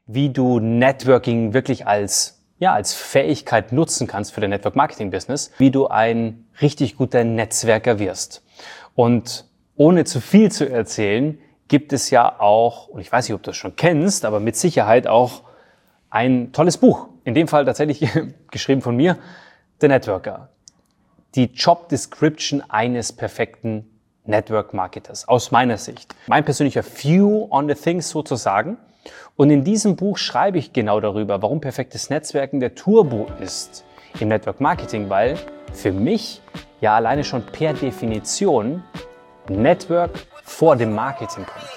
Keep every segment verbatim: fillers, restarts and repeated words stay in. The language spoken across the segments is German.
wie du Networking wirklich als, ja, als Fähigkeit nutzen kannst für dein Network-Marketing-Business, wie du ein richtig guter Netzwerker wirst. Und ohne zu viel zu erzählen, gibt es ja auch, und ich weiß nicht, ob du das schon kennst, aber mit Sicherheit auch ein tolles Buch. In dem Fall tatsächlich geschrieben von mir, The Networker. Die Job Description eines perfekten Network Marketers, aus meiner Sicht. Mein persönlicher View on the things sozusagen. Und in diesem Buch schreibe ich genau darüber, warum perfektes Netzwerken der Turbo ist im Network Marketing, weil für mich ja alleine schon per Definition Network vor dem Marketing kommt.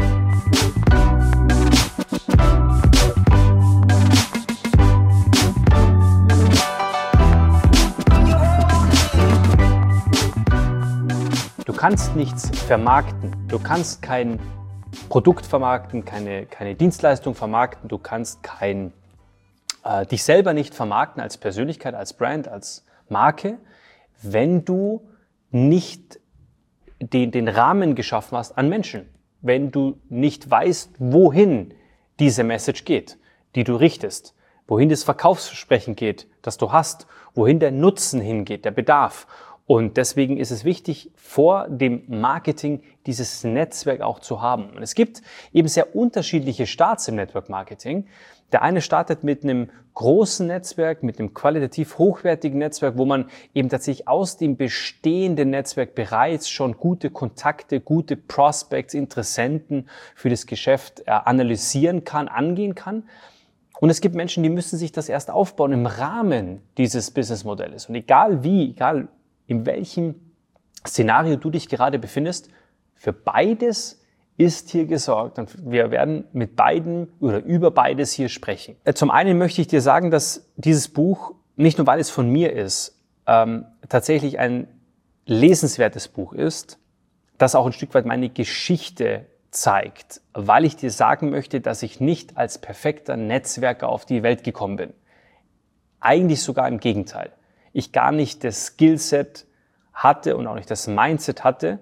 Du kannst nichts vermarkten, du kannst kein Produkt vermarkten, keine, keine Dienstleistung vermarkten, du kannst kein, äh, dich selber nicht vermarkten als Persönlichkeit, als Brand, als Marke, wenn du nicht den, den Rahmen geschaffen hast an Menschen, wenn du nicht weißt, wohin diese Message geht, die du richtest, wohin das Verkaufsversprechen geht, das du hast, wohin der Nutzen hingeht, der Bedarf. Und deswegen ist es wichtig, vor dem Marketing dieses Netzwerk auch zu haben. Und es gibt eben sehr unterschiedliche Starts im Network Marketing. Der eine startet mit einem großen Netzwerk, mit einem qualitativ hochwertigen Netzwerk, wo man eben tatsächlich aus dem bestehenden Netzwerk bereits schon gute Kontakte, gute Prospects, Interessenten für das Geschäft analysieren kann, angehen kann. Und es gibt Menschen, die müssen sich das erst aufbauen im Rahmen dieses Businessmodells. Und egal wie, egal in welchem Szenario du dich gerade befindest, für beides ist hier gesorgt. Und wir werden mit beiden oder über beides hier sprechen. Zum einen möchte ich dir sagen, dass dieses Buch, nicht nur weil es von mir ist, ähm, tatsächlich ein lesenswertes Buch ist, das auch ein Stück weit meine Geschichte zeigt, weil ich dir sagen möchte, dass ich nicht als perfekter Netzwerker auf die Welt gekommen bin. Eigentlich sogar im Gegenteil. Ich gar nicht das Skillset hatte und auch nicht das Mindset hatte,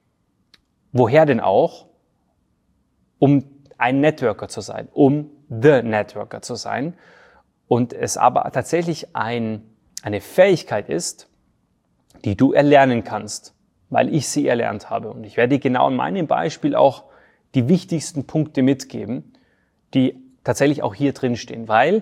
woher denn auch, um ein Networker zu sein, um the Networker zu sein. Und es aber tatsächlich ein, eine Fähigkeit ist, die du erlernen kannst, weil ich sie erlernt habe. Und ich werde dir genau in meinem Beispiel auch die wichtigsten Punkte mitgeben, die tatsächlich auch hier drin stehen, weil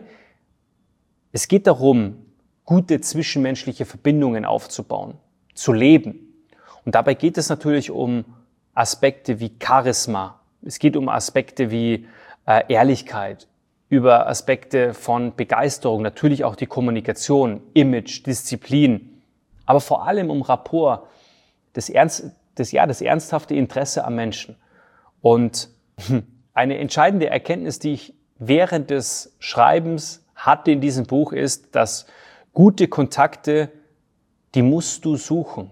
es geht darum, gute zwischenmenschliche Verbindungen aufzubauen, zu leben. Und dabei geht es natürlich um Aspekte wie Charisma. Es geht um Aspekte wie äh, Ehrlichkeit, über Aspekte von Begeisterung, natürlich auch die Kommunikation, Image, Disziplin, aber vor allem um Rapport, das, Ernst, das, ja, das ernsthafte Interesse am Menschen. Und eine entscheidende Erkenntnis, die ich während des Schreibens hatte in diesem Buch, ist, dass gute Kontakte, die musst du suchen.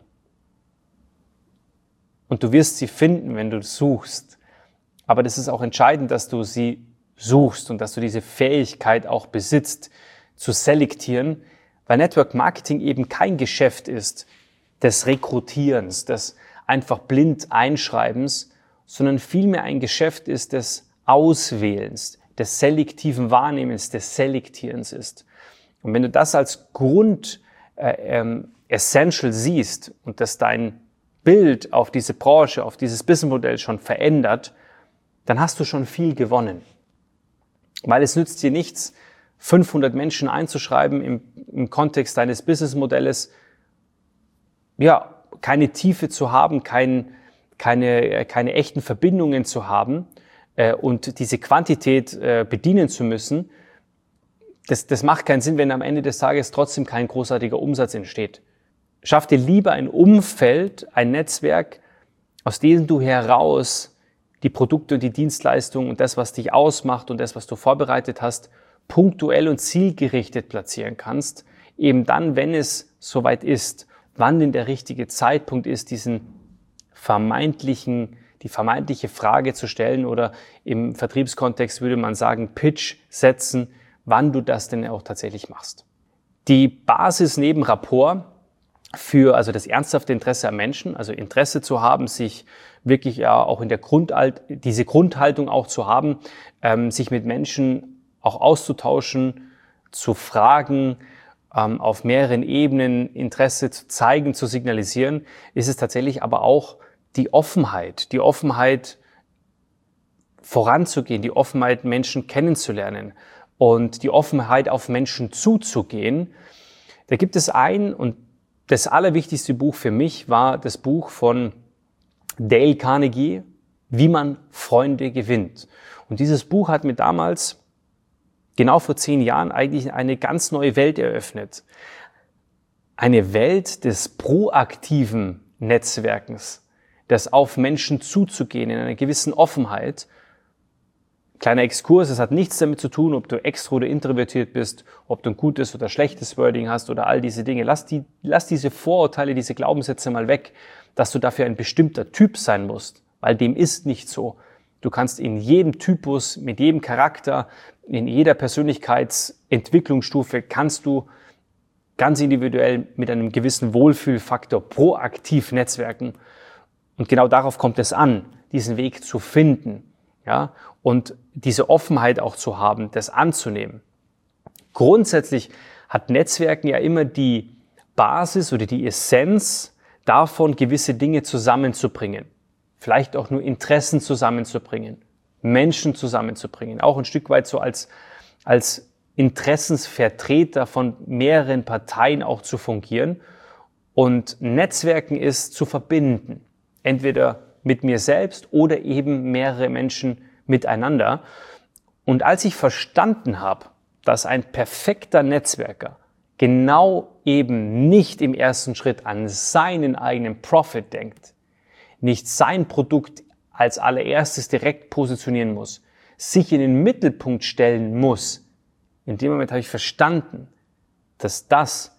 Und du wirst sie finden, wenn du suchst. Aber das ist auch entscheidend, dass du sie suchst und dass du diese Fähigkeit auch besitzt, zu selektieren, weil Network Marketing eben kein Geschäft ist des Rekrutierens, des einfach blind Einschreibens, sondern vielmehr ein Geschäft ist des Auswählens, des selektiven Wahrnehmens, des Selektierens ist. Und wenn du das als Grund äh, ähm, essential siehst und dass dein Bild auf diese Branche, auf dieses Businessmodell schon verändert, dann hast du schon viel gewonnen. Weil es nützt dir nichts, fünfhundert Menschen einzuschreiben im, im Kontext deines Businessmodells, ja, keine Tiefe zu haben, kein, keine, keine echten Verbindungen zu haben äh, und diese Quantität äh, bedienen zu müssen. Das, das macht keinen Sinn, wenn am Ende des Tages trotzdem kein großartiger Umsatz entsteht. Schaff dir lieber ein Umfeld, ein Netzwerk, aus dem du heraus die Produkte und die Dienstleistungen und das, was dich ausmacht und das, was du vorbereitet hast, punktuell und zielgerichtet platzieren kannst. Eben dann, wenn es soweit ist, wann denn der richtige Zeitpunkt ist, diesen vermeintlichen, die vermeintliche Frage zu stellen oder im Vertriebskontext würde man sagen, Pitch setzen, wann du das denn auch tatsächlich machst. Die Basis neben Rapport für also das ernsthafte Interesse am Menschen, also Interesse zu haben, sich wirklich ja auch in der Grundhalt, diese Grundhaltung auch zu haben, ähm, sich mit Menschen auch auszutauschen, zu fragen, ähm, auf mehreren Ebenen Interesse zu zeigen, zu signalisieren, ist es tatsächlich aber auch die Offenheit, die Offenheit voranzugehen, die Offenheit, Menschen kennenzulernen und die Offenheit, auf Menschen zuzugehen. Da gibt es ein, und das allerwichtigste Buch für mich war das Buch von Dale Carnegie, Wie man Freunde gewinnt. Und dieses Buch hat mir damals, genau vor zehn Jahren, eigentlich eine ganz neue Welt eröffnet. Eine Welt des proaktiven Netzwerkens, das auf Menschen zuzugehen in einer gewissen Offenheit. Kleiner Exkurs, es hat nichts damit zu tun, ob du extro oder introvertiert bist, ob du ein gutes oder schlechtes Wording hast oder all diese Dinge. Lass, die, lass diese Vorurteile, diese Glaubenssätze mal weg, dass du dafür ein bestimmter Typ sein musst, weil dem ist nicht so. Du kannst in jedem Typus, mit jedem Charakter, in jeder Persönlichkeitsentwicklungsstufe kannst du ganz individuell mit einem gewissen Wohlfühlfaktor proaktiv netzwerken. Und genau darauf kommt es an, diesen Weg zu finden, ja, und diese Offenheit auch zu haben, das anzunehmen. Grundsätzlich hat Netzwerken ja immer die Basis oder die Essenz davon, gewisse Dinge zusammenzubringen. Vielleicht auch nur Interessen zusammenzubringen, Menschen zusammenzubringen, auch ein Stück weit so als, als Interessensvertreter von mehreren Parteien auch zu fungieren. Und Netzwerken ist zu verbinden, entweder mit mir selbst oder eben mehrere Menschen miteinander. Und als ich verstanden habe, dass ein perfekter Netzwerker genau eben nicht im ersten Schritt an seinen eigenen Profit denkt, nicht sein Produkt als allererstes direkt positionieren muss, sich in den Mittelpunkt stellen muss, in dem Moment habe ich verstanden, dass das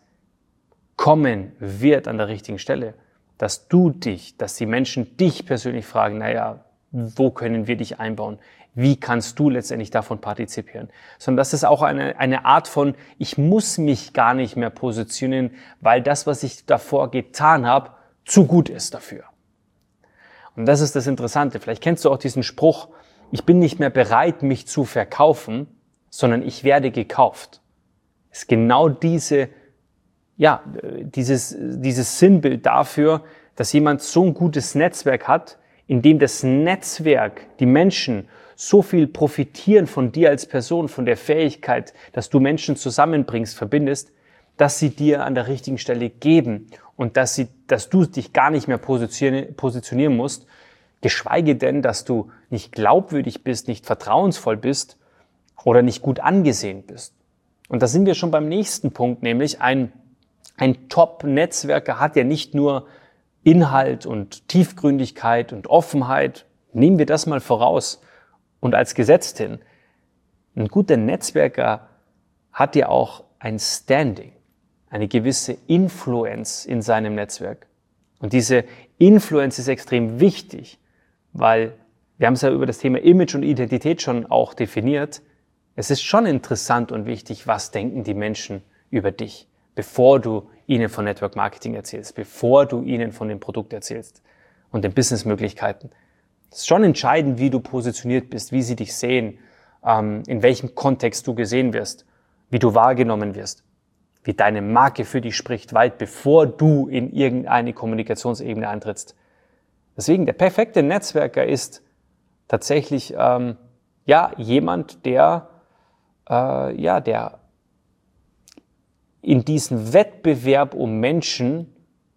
kommen wird an der richtigen Stelle, dass du dich, dass die Menschen dich persönlich fragen, naja, wo können wir dich einbauen? Wie kannst du letztendlich davon partizipieren? Sondern das ist auch eine, eine Art von, ich muss mich gar nicht mehr positionieren, weil das, was ich davor getan habe, zu gut ist dafür. Und das ist das Interessante. Vielleicht kennst du auch diesen Spruch, ich bin nicht mehr bereit, mich zu verkaufen, sondern ich werde gekauft. Das ist genau diese, ja, dieses, dieses Sinnbild dafür, dass jemand so ein gutes Netzwerk hat, in dem das Netzwerk, die Menschen so viel profitieren von dir als Person, von der Fähigkeit, dass du Menschen zusammenbringst, verbindest, dass sie dir an der richtigen Stelle geben und dass sie, dass du dich gar nicht mehr positionieren, positionieren musst, geschweige denn, dass du nicht glaubwürdig bist, nicht vertrauensvoll bist oder nicht gut angesehen bist. Und da sind wir schon beim nächsten Punkt, nämlich ein, ein Top-Netzwerker hat ja nicht nur Inhalt und Tiefgründigkeit und Offenheit. Nehmen wir das mal voraus und als Gesetz hin. Ein guter Netzwerker hat ja auch ein Standing, eine gewisse Influence in seinem Netzwerk. Und diese Influence ist extrem wichtig, weil wir haben es ja über das Thema Image und Identität schon auch definiert. Es ist schon interessant und wichtig, was denken die Menschen über dich, bevor du ihnen von Network Marketing erzählst, bevor du ihnen von dem Produkt erzählst und den Businessmöglichkeiten. Es ist schon entscheidend, wie du positioniert bist, wie sie dich sehen, in welchem Kontext du gesehen wirst, wie du wahrgenommen wirst, wie deine Marke für dich spricht, weit bevor du in irgendeine Kommunikationsebene eintrittst. Deswegen, der perfekte Netzwerker ist tatsächlich ähm, ja jemand, der äh, ja der in diesem Wettbewerb um Menschen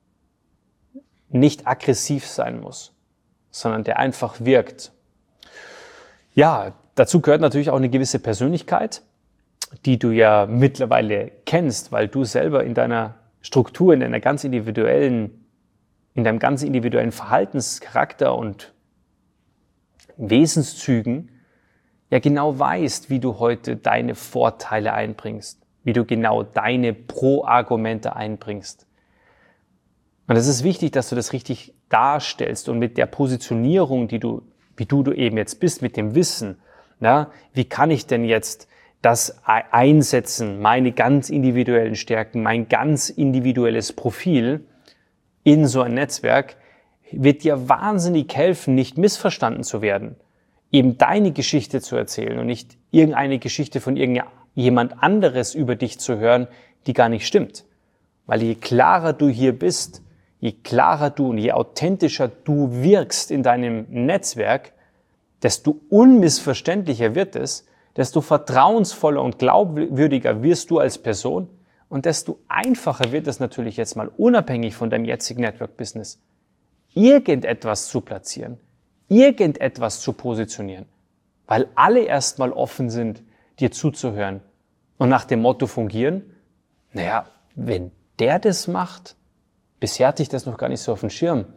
nicht aggressiv sein muss, sondern der einfach wirkt. Ja, dazu gehört natürlich auch eine gewisse Persönlichkeit, die du ja mittlerweile kennst, weil du selber in deiner Struktur, in deiner ganz individuellen, in deinem ganz individuellen Verhaltenscharakter und Wesenszügen ja genau weißt, wie du heute deine Vorteile einbringst, wie du genau deine Pro-Argumente einbringst. Und es ist wichtig, dass du das richtig darstellst und mit der Positionierung, die du, wie du, du eben jetzt bist, mit dem Wissen, na, wie kann ich denn jetzt das einsetzen, meine ganz individuellen Stärken, mein ganz individuelles Profil in so ein Netzwerk, wird dir wahnsinnig helfen, nicht missverstanden zu werden, eben deine Geschichte zu erzählen und nicht irgendeine Geschichte von irgendjemand anderes über dich zu hören, die gar nicht stimmt. Weil je klarer du hier bist, je klarer du und je authentischer du wirkst in deinem Netzwerk, desto unmissverständlicher wird es, desto vertrauensvoller und glaubwürdiger wirst du als Person und desto einfacher wird es natürlich jetzt mal unabhängig von deinem jetzigen Network-Business, irgendetwas zu platzieren, irgendetwas zu positionieren, weil alle erstmal offen sind, dir zuzuhören und nach dem Motto fungieren, naja, wenn der das macht, bisher hatte ich das noch gar nicht so auf dem Schirm,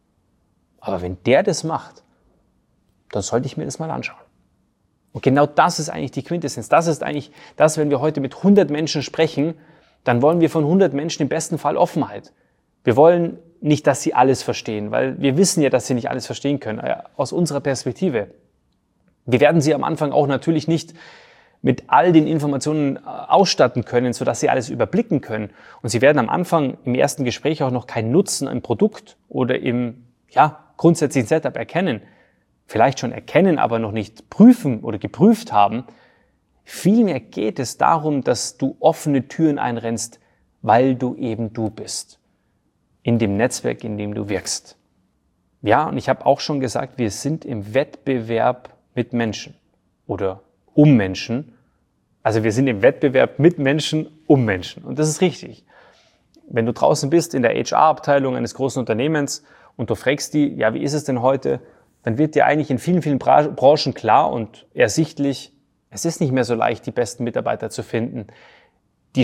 aber wenn der das macht, dann sollte ich mir das mal anschauen. Und genau das ist eigentlich die Quintessenz. Das ist eigentlich das, wenn wir heute mit hundert Menschen sprechen, dann wollen wir von hundert Menschen im besten Fall Offenheit. Wir wollen nicht, dass sie alles verstehen, weil wir wissen ja, dass sie nicht alles verstehen können, aus unserer Perspektive. Wir werden sie am Anfang auch natürlich nicht mit all den Informationen ausstatten können, sodass sie alles überblicken können. Und sie werden am Anfang im ersten Gespräch auch noch keinen Nutzen im Produkt oder im ja, grundsätzlichen Setup erkennen. Vielleicht schon erkennen, aber noch nicht prüfen oder geprüft haben. Vielmehr geht es darum, dass du offene Türen einrennst, weil du eben du bist. In dem Netzwerk, in dem du wirkst. Ja, und ich habe auch schon gesagt, wir sind im Wettbewerb mit Menschen oder um Menschen. Also wir sind im Wettbewerb mit Menschen um Menschen. Und das ist richtig. Wenn du draußen bist in der H R-Abteilung eines großen Unternehmens und du fragst die, ja, wie ist es denn heute? Dann wird dir eigentlich in vielen, vielen Branchen klar und ersichtlich, es ist nicht mehr so leicht, die besten Mitarbeiter zu finden, die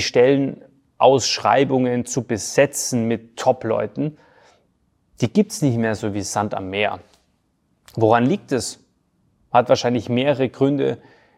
Stellenausschreibungen zu besetzen mit Top-Leuten. Die gibt's nicht mehr so wie Sand am Meer. Woran liegt es? Hat wahrscheinlich mehrere Gründe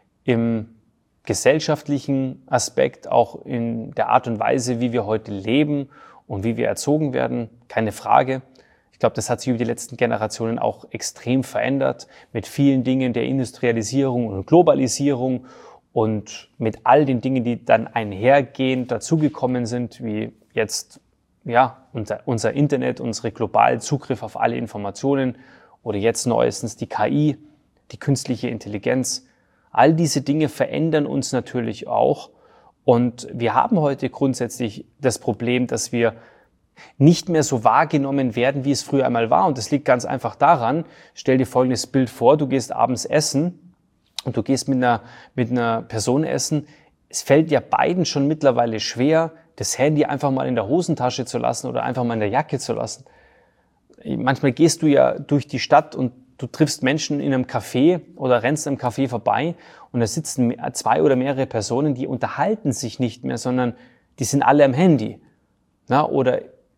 im gesellschaftlichen Aspekt, auch in der Art und Weise, wie wir heute leben und wie wir erzogen werden, keine Frage. Ich glaube, das hat sich über die letzten Generationen auch extrem verändert mit vielen Dingen der Industrialisierung und Globalisierung und mit all den Dingen, die dann einhergehend dazugekommen sind, wie jetzt ja unser, unser Internet, unsere globalen Zugriff auf alle Informationen oder jetzt neuestens die K I, die künstliche Intelligenz. All diese Dinge verändern uns natürlich auch und wir haben heute grundsätzlich das Problem, dass wir nicht mehr so wahrgenommen werden, wie es früher einmal war. Und das liegt ganz einfach daran, stell dir folgendes Bild vor, du gehst abends essen und du gehst mit einer, mit einer Person essen. Es fällt ja beiden schon mittlerweile schwer, das Handy einfach mal in der Hosentasche zu lassen oder einfach mal in der Jacke zu lassen. Manchmal gehst du ja durch die Stadt und du triffst Menschen in einem Café oder rennst am Café vorbei und da sitzen zwei oder mehrere Personen, die unterhalten sich nicht mehr, sondern die sind alle am Handy. Na, oder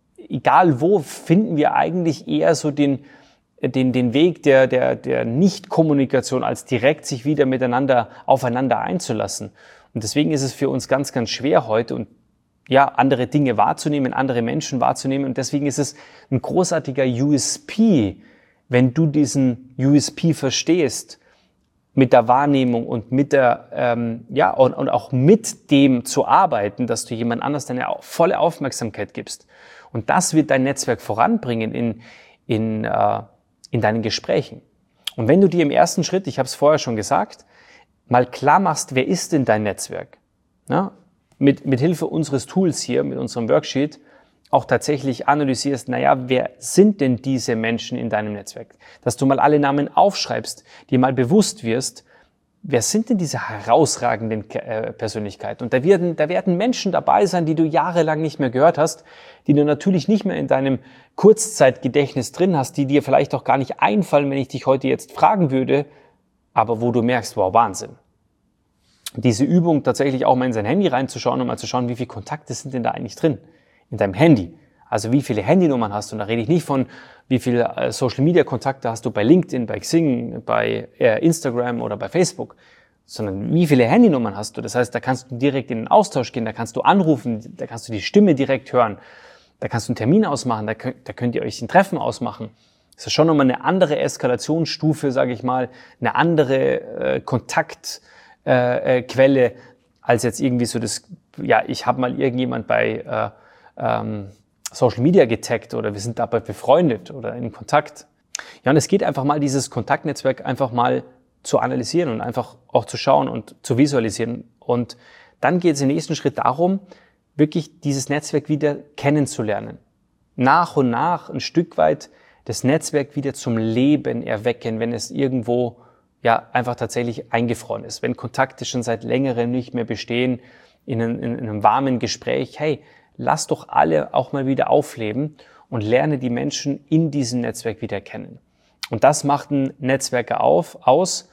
egal wo, finden wir eigentlich eher so den, den, den Weg der, der, der Nicht-Kommunikation, als direkt sich wieder miteinander, aufeinander einzulassen. Und deswegen ist es für uns ganz, ganz schwer heute und ja, andere Dinge wahrzunehmen, andere Menschen wahrzunehmen. Und deswegen ist es ein großartiger U S P, wenn du diesen U S P verstehst, mit der Wahrnehmung und mit der, ähm, ja, und, und auch mit dem zu arbeiten, dass du jemand anders deine volle Aufmerksamkeit gibst. Und das wird dein Netzwerk voranbringen in, in, äh, in deinen Gesprächen. Und wenn du dir im ersten Schritt, ich habe es vorher schon gesagt, mal klar machst, wer ist denn dein Netzwerk? Ja? Mit, mit Hilfe unseres Tools hier, mit unserem Worksheet, auch tatsächlich analysierst, naja, wer sind denn diese Menschen in deinem Netzwerk? Dass du mal alle Namen aufschreibst, dir mal bewusst wirst, wer sind denn diese herausragenden äh, Persönlichkeiten? Und da werden, da werden Menschen dabei sein, die du jahrelang nicht mehr gehört hast, die du natürlich nicht mehr in deinem Kurzzeitgedächtnis drin hast, die dir vielleicht auch gar nicht einfallen, wenn ich dich heute jetzt fragen würde, aber wo du merkst, wow, Wahnsinn. Diese Übung, tatsächlich auch mal in sein Handy reinzuschauen und mal zu schauen, wie viele Kontakte sind denn da eigentlich drin? In deinem Handy. Also wie viele Handynummern hast du? Und da rede ich nicht von, wie viele äh, Social-Media-Kontakte hast du bei LinkedIn, bei Xing, bei äh, Instagram oder bei Facebook, sondern wie viele Handynummern hast du? Das heißt, da kannst du direkt in den Austausch gehen, da kannst du anrufen, da kannst du die Stimme direkt hören, da kannst du einen Termin ausmachen, da könnt, da könnt ihr euch ein Treffen ausmachen. Das ist schon nochmal eine andere Eskalationsstufe, sage ich mal, eine andere äh, Kontaktquelle, äh, äh, als jetzt irgendwie so das, ja, ich habe mal irgendjemand bei äh, ähm, Social Media getaggt oder wir sind dabei befreundet oder in Kontakt. Ja, und es geht einfach mal, dieses Kontaktnetzwerk einfach mal zu analysieren und einfach auch zu schauen und zu visualisieren. Und dann geht es im nächsten Schritt darum, wirklich dieses Netzwerk wieder kennenzulernen. Nach und nach ein Stück weit das Netzwerk wieder zum Leben erwecken, wenn es irgendwo ja einfach tatsächlich eingefroren ist. Wenn Kontakte schon seit längerem nicht mehr bestehen, in einem, in einem warmen Gespräch, hey, lass doch alle auch mal wieder aufleben und lerne die Menschen in diesem Netzwerk wieder kennen. Und das macht ein Netzwerker auf, aus.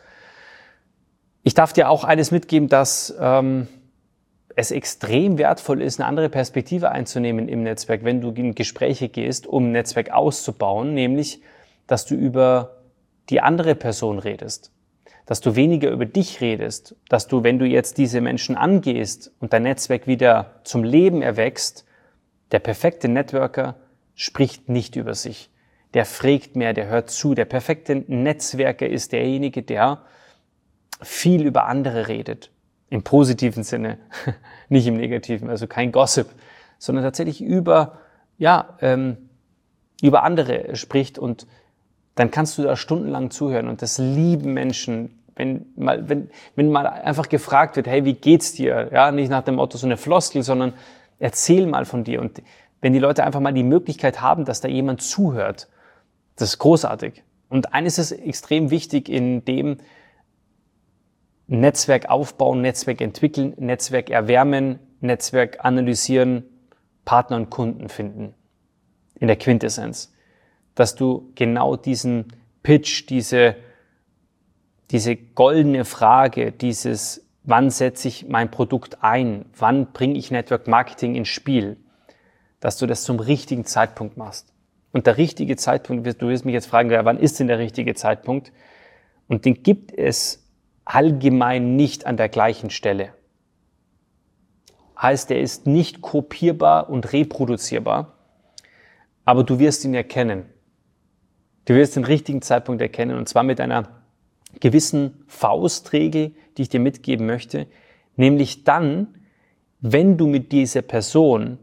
Ich darf dir auch eines mitgeben, dass ähm, es extrem wertvoll ist, eine andere Perspektive einzunehmen im Netzwerk, wenn du in Gespräche gehst, um ein Netzwerk auszubauen, nämlich, dass du über die andere Person redest, dass du weniger über dich redest, dass du, wenn du jetzt diese Menschen angehst und dein Netzwerk wieder zum Leben erwächst, der perfekte Networker spricht nicht über sich. Der fragt mehr, der hört zu. Der perfekte Netzwerker ist derjenige, der viel über andere redet. Im positiven Sinne, nicht im negativen, also kein Gossip, sondern tatsächlich über, ja, ähm, über andere spricht, und dann kannst du da stundenlang zuhören, und das lieben Menschen, wenn mal, wenn, wenn mal einfach gefragt wird, hey, wie geht's dir? Ja, nicht nach dem Motto so eine Floskel, sondern erzähl mal von dir. Und wenn die Leute einfach mal die Möglichkeit haben, dass da jemand zuhört, das ist großartig. Und eines ist extrem wichtig in dem Netzwerk aufbauen, Netzwerk entwickeln, Netzwerk erwärmen, Netzwerk analysieren, Partner und Kunden finden. In der Quintessenz. Dass du genau diesen Pitch, diese, diese goldene Frage, dieses, wann setze ich mein Produkt ein, wann bringe ich Network Marketing ins Spiel, dass du das zum richtigen Zeitpunkt machst. Und der richtige Zeitpunkt, du wirst mich jetzt fragen, ja, wann ist denn der richtige Zeitpunkt? Und den gibt es allgemein nicht an der gleichen Stelle. Heißt, er ist nicht kopierbar und reproduzierbar, aber du wirst ihn erkennen. Du wirst den richtigen Zeitpunkt erkennen, und zwar mit einer gewissen Faustregel, die ich dir mitgeben möchte, nämlich dann, wenn du mit dieser Person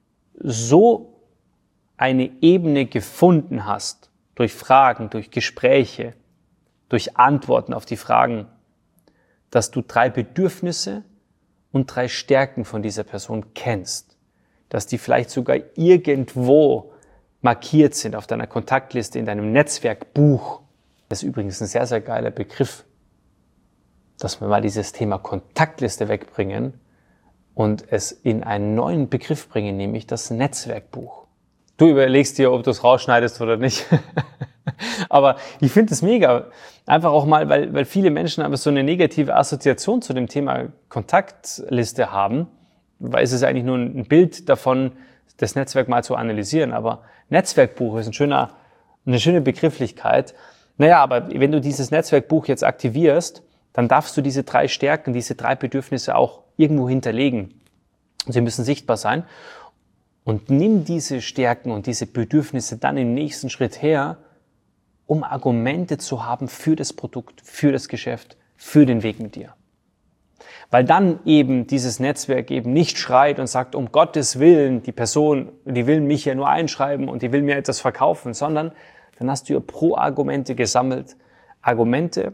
so eine Ebene gefunden hast, durch Fragen, durch Gespräche, durch Antworten auf die Fragen, dass du drei Bedürfnisse und drei Stärken von dieser Person kennst, dass die vielleicht sogar irgendwo markiert sind auf deiner Kontaktliste, in deinem Netzwerkbuch. Das ist übrigens ein sehr, sehr geiler Begriff, dass wir mal dieses Thema Kontaktliste wegbringen und es in einen neuen Begriff bringen, nämlich das Netzwerkbuch. Du überlegst dir, ob du es rausschneidest oder nicht. Aber ich finde es mega. Einfach auch mal, weil, weil viele Menschen aber so eine negative Assoziation zu dem Thema Kontaktliste haben, weil es ist eigentlich nur ein Bild davon, das Netzwerk mal zu analysieren. Aber Netzwerkbuch ist ein schöner, eine schöne Begrifflichkeit. Naja, aber wenn du dieses Netzwerkbuch jetzt aktivierst, dann darfst du diese drei Stärken, diese drei Bedürfnisse auch irgendwo hinterlegen. Sie müssen sichtbar sein. Und nimm diese Stärken und diese Bedürfnisse dann im nächsten Schritt her, um Argumente zu haben für das Produkt, für das Geschäft, für den Weg mit dir. Weil dann eben dieses Netzwerk eben nicht schreit und sagt, um Gottes Willen, die Person, die will mich ja nur einschreiben und die will mir etwas verkaufen, sondern dann hast du ja Pro-Argumente gesammelt, Argumente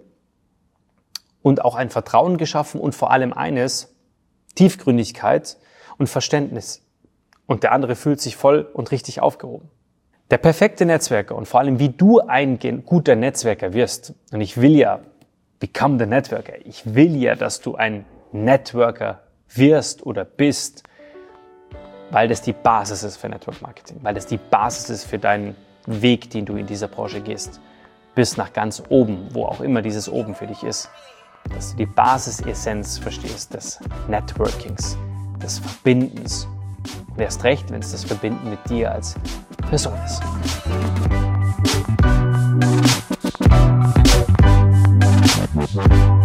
und auch ein Vertrauen geschaffen und vor allem eines, Tiefgründigkeit und Verständnis. Und der andere fühlt sich voll und richtig aufgehoben. Der perfekte Netzwerker und vor allem, wie du ein guter Netzwerker wirst. Und ich will ja, become the Networker. Ich will ja, dass du ein Networker wirst oder bist, weil das die Basis ist für Network Marketing, weil das die Basis ist für deinen Weg, den du in dieser Branche gehst, bis nach ganz oben, wo auch immer dieses oben für dich ist. Dass du die Basisessenz verstehst des Networkings, des Verbindens. Und erst recht, wenn es das Verbinden mit dir als Person ist.